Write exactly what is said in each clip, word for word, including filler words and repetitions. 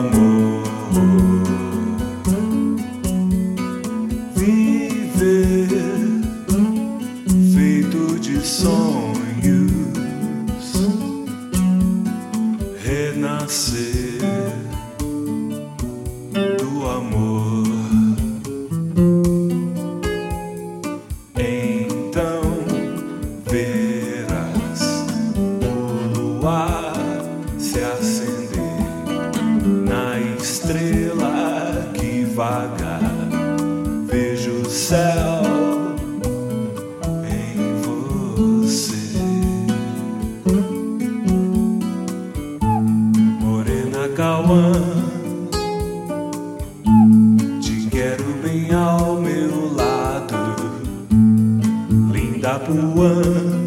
amor. Viver feito de sonhos, renascer do amor. Então verás o luar se acender na estrela que vaga. Vejo o céu em você, Morena Cauã. Te quero bem ao meu lado, linda Puã.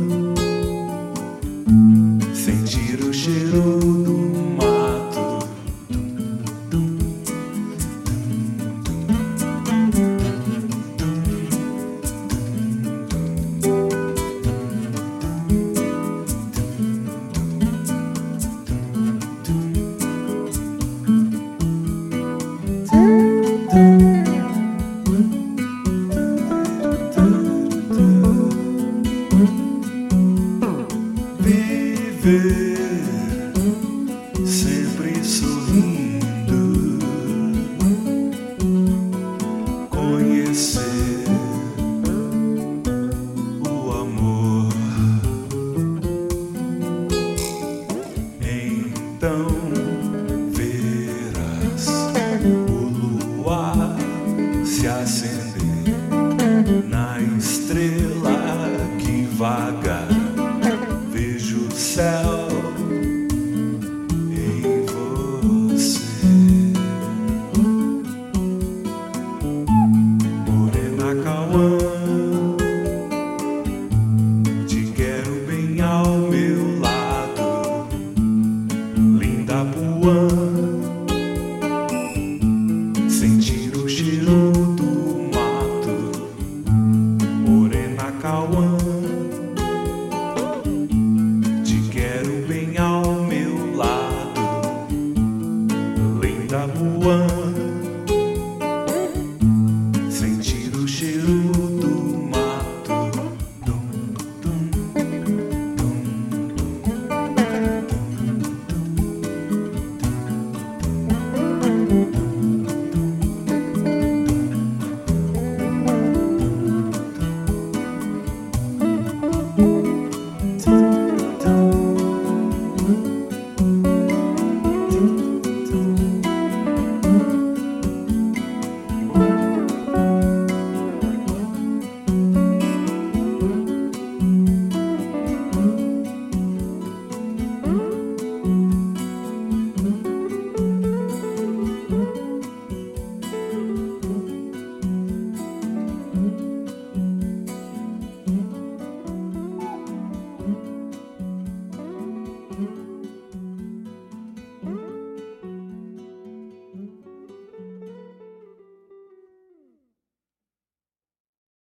Sentir o cheiro do mato, viver sempre sorrindo, conhecer o amor. Então verás o luar se acender na estrela que vaga. Vejo o céu em você, Morena Cauã. Te quero bem ao meu lado, linda Puã. Sentir o cheiro do mato, Morena Cauã. Bem ao meu lado, linda Puã.